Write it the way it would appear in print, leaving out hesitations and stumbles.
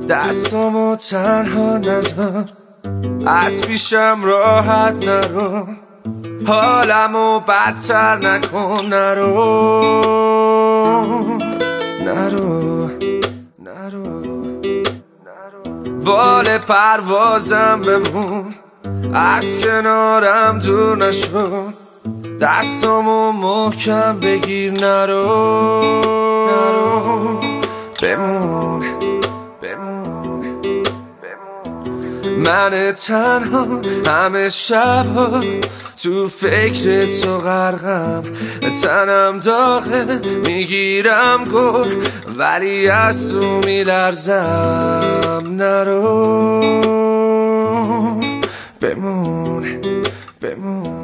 دستامو تنها نذار، از پیشم راحت نرو، حالمو بدتر نکن، نرو نرو نرو، بال پروازم بمون، از کنارم دور نشو، دستامو محکم بگیر، نرو نرو، بمون بمون. من تنها همه شبا تو فکر تو غرقم، تنم داغه میگیرم گل ولی از تو میلرزم، نرو بمون بمون.